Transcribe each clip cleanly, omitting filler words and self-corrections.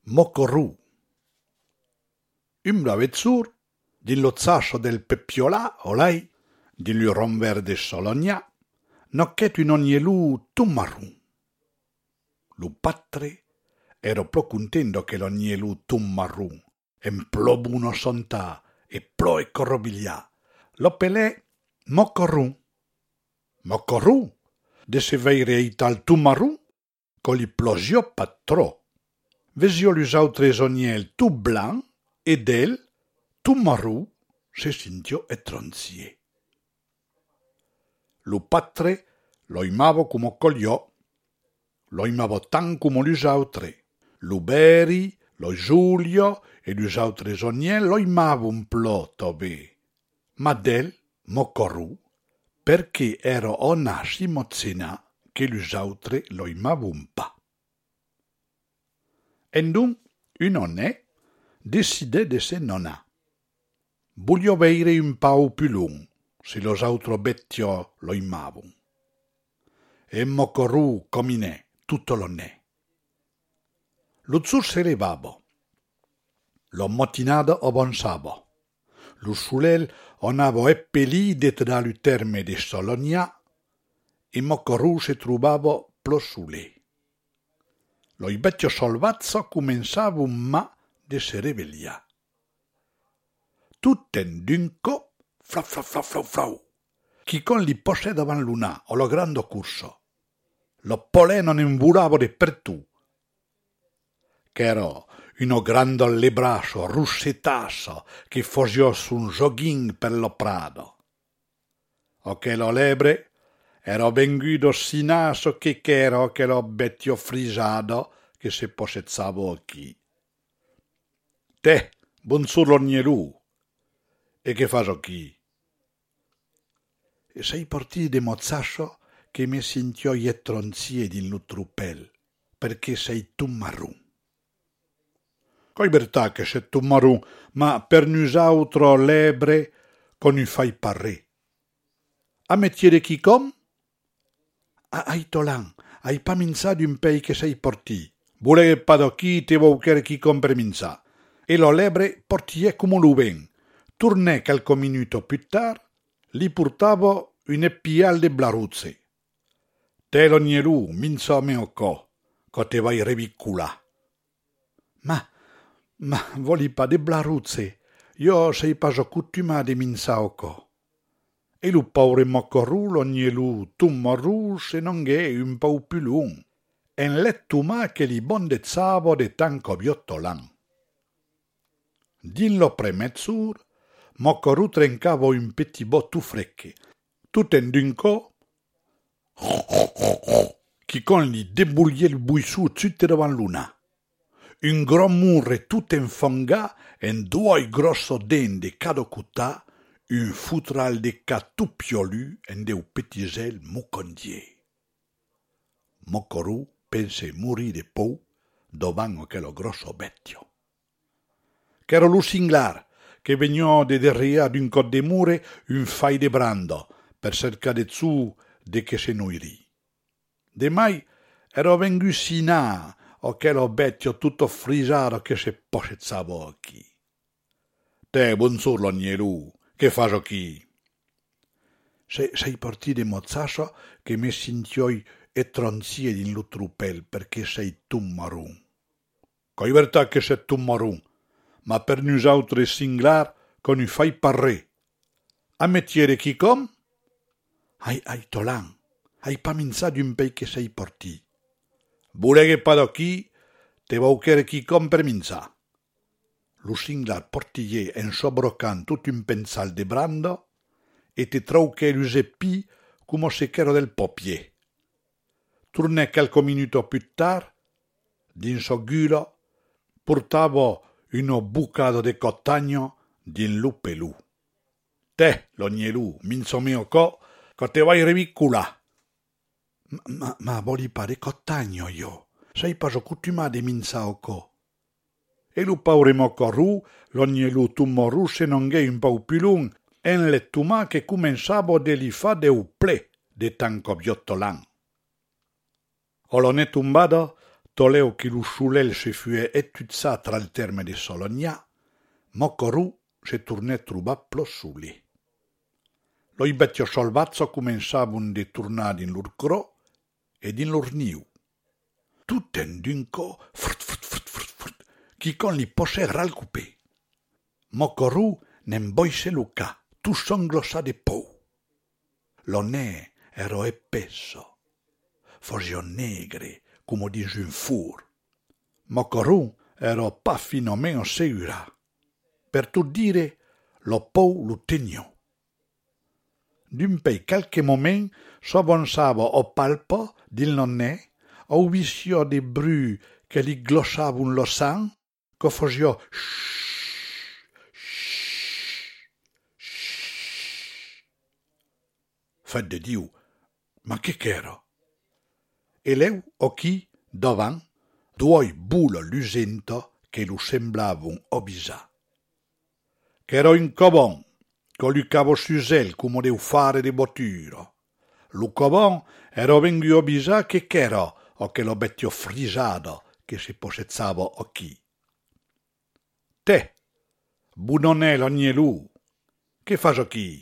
Mocorù. Un bravezzur, din lo zascio del peppiolà, olai, din lo romverde sologna, nocchet un ognelù tummarru. Lu patre ero pro contento che l'ognelù tummarru, en plo buno sontà e plo e corrobiglià. Lo pelè mocorru. Mocorru, de se veire i tal tummarru, coli plosio patrò. Vesio lus autres ognel tu blanc, ed el, tummarru, se sintiò e tronzie. Lu patre lo imavo como cogliò, lo imavo tan como lus autres. Lu Beri, lo Giulio e lus autres ognel lo imavo un plo tobè. Ma del, mocorru, perché ero onasci mozzena che lus autres lo imavo un pa. Endun, un onè, decide de se nonna. Voglio veire un pau più lung, se los autro bettio lo imavun. E mocorru cominè, tutto l'onè. Lo zur se levavo. Lo motinado avanzavo. Lo sulel onavo eppelì det da lu terme de Sologna, e mocorru se truvavo plo sule. Lo ibecchio solvazzo començava un ma de se reveglià. Tutten dunco, flau flau flau flau flau, chi con li posse davan lunà o lo grande curso. Lo polè non invuravo de per tu. Ch'ero uno grande lebrasso, russetasso, che fosio su un jogging per lo prado. O che lo lebre ero vengudo si naso che ch'ero che lo bettio frisado che se posezzavo chi. Te, buonzur l'ognelù, e che faso chi? E sei porti de mozzasso che mi sintiò ietronzie din lu truppel, perché sei tummarru. Coi verità che sei tummarru, ma per nusautro lebre con un fai parré. A metiere chi com? Ai tolan, ai pa minzà d'un pei che sei porti. Vole pa do chi te voucher chi com per minzà. E lo lebre portie come lu ben. Tournè qualche minuto più tard, li portavo un eppial de blaruzze. Te l'ognelù, minzo meo co te vai revicula. Ma voli pa de blaruzze, io sei paso cuttuma de minza o co. E lu paure mocorru l'ognelù tummarru se non gh'è un pau più lung. En lettuma che li bondezzavo de tanco viottolan. Din lo premezzur, mocorru trencavo un petit bot tu frecche. Tutten dunco, chi con li debuglie il buissù zutte davan luna. Un gros murre tutto infongà en due grosso den de cadocutà, un futral de ca tout piolu en deu petisel mucondier. Mocorru pense morì de pou dovan aquello grosso bettio. Ch'ero lu singlar, che vegnò de derria d'un cot de mure un fai de brando, per cerca de zu de che se noiri. De mai ero vengu sinà o quello bettio tutto frisaro che se posezzavo chi. Te, buonzur l'ognelù, che faso chi? Sei porti de mozzasso che mi sintioi e tronzie din lu truppel perché sei tummarun. Coi verità che sei tummarun, ma per nusautre singlar con un fai parré. A metiere chi com? Ai tolan, ai pa minzà d'un pei che sei porti. Vole che pa do chi, te voucher chi com per minzà. Lu singlar portier en sobrocan tut un pensal de brando e te trouche l'useppi como se ch'ero del popier. Tournè qualche minuto più tard, din so gulo, portavo uno bucado de cottagno din lu pelù. Te, l'ognelù, minzo meo co te vai revicula. Ma voli pa de cottagno io, sei paso cuttuma de minza o co. E lu paure mocorru, l'ognelù tummarru se non gh'è un pau più lung, en lettuma che començavo de li fa de uplè de tanco viottolan. O lo ne tumbado, toleo che lo sciulel se fue etuzza tra il terme de Sologna, Mocoru se tornè truba plossuli. Lo ibetio solvazzo començavun de tornar in lur cro ed in lur niu. Tutten dunco, chi con li posse ralcupé. Mocoru n'emboise luca, tu songlosa de pou. Lo ne ero epesso, fosio negre, come di un fur. Mocoru ero pa finomeno seura. Per tu dire, lo pou lo tegno. D'un pei qualche moment s'avançava o palpo dil nonne, au visio de bru che li glossavun lo sang, che fosio Fet de Diu, ma che ch'ero? E leu occhi, davan, duoi bulo lusento che lu semblavun obisa. Ch'ero in cobon, co lu cavo susel come deu fare de boturo. Lu cobon ero vengu obisa che ch'ero, o che lo bettio frisado che si posezzava occhi. Te, bunonè l'ognelù, che fas occhi?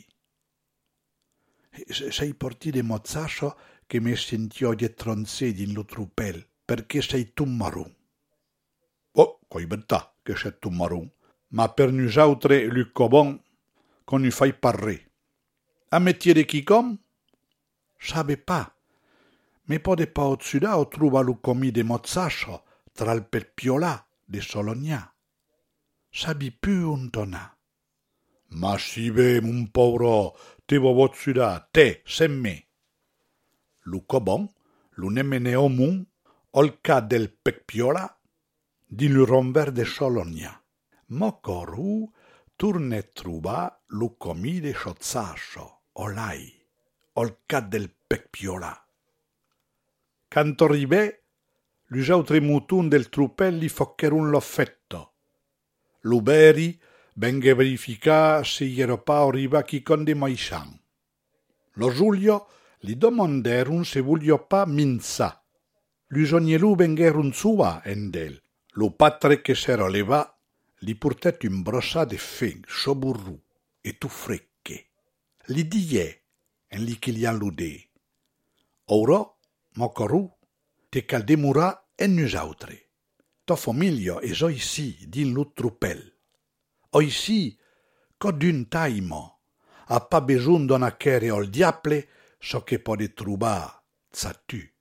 Sei porti de mozzasso che mi sentio dietronzedi in lo trupel, perché sei tu marun. Oh, coi bentà che sei tu marun, ma per nous autres lu cobon, qu'on nous fai parler. A métier de qui com? Sabe pas, me pode pa otsuda o truva lu comi de mozzasso tra il pelpiola de Sologna. Sabi più un tona. Ma si be, mon povero, te vovotsuda, te, sem me. Lu cobon, lu nemene omun, olca del pecpiola, di lu romver de Sologna. Mocoru turne truba lu comi de Sciozzasso, olai, olca del pecpiola. Canto ribè, lus autres mutun del trupel li foccherun l'offetto. Lu beri, vengue verifica se iero pa oriva chi con de moixan. Lo Giulio li domanderun se voglio pa minza. L'usognelu vengerun sua endel. Lo patre che s'ero leva li portet un brossa de feng, soburru, e tu frecche. Li die, en li che li alludè. Ora, Mocoru, te cal demura en nus autre. To famiglia es oisì din lo trupel. Oisì, co d'un taimo, a pa besoin d'on acquere al diable so che pode trubar, sa tu.